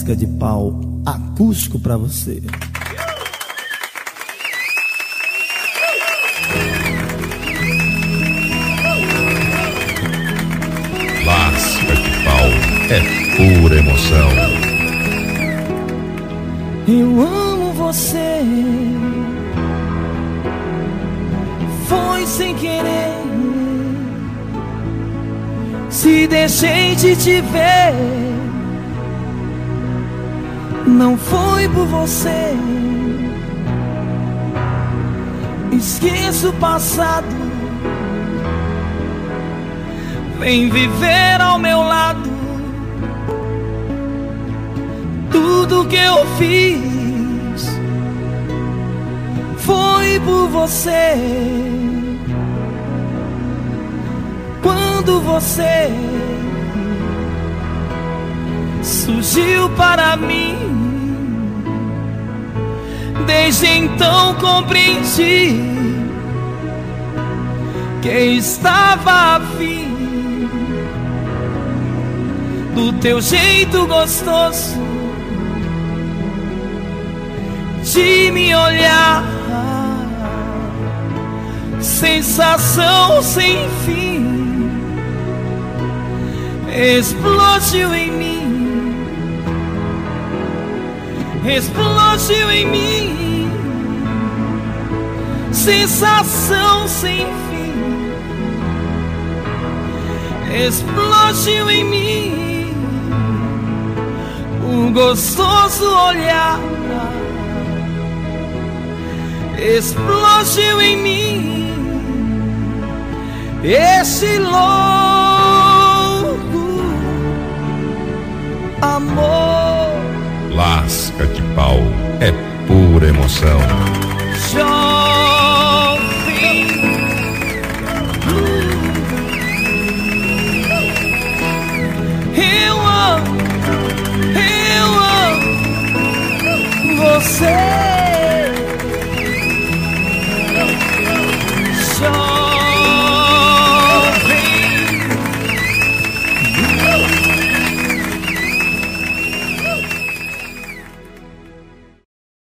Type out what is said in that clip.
lasca de pau acústico pra você. Lasca de pau é pura emoção. Eu amo você, foi sem querer. Se deixei de te ver, não foi por você. Esqueça o passado, vem viver ao meu lado. Tudo que eu fiz foi por você. Quando você surgiu para mim, desde então compreendi que estava afim do teu jeito gostoso de me olhar, sensação sem fim explodiu em mim, explodiu em mim, sensação sem fim explodiu em mim, um gostoso olhar explodiu em mim, esse louco amor. Lasca de pau é pura emoção. Jovem, eu amo você.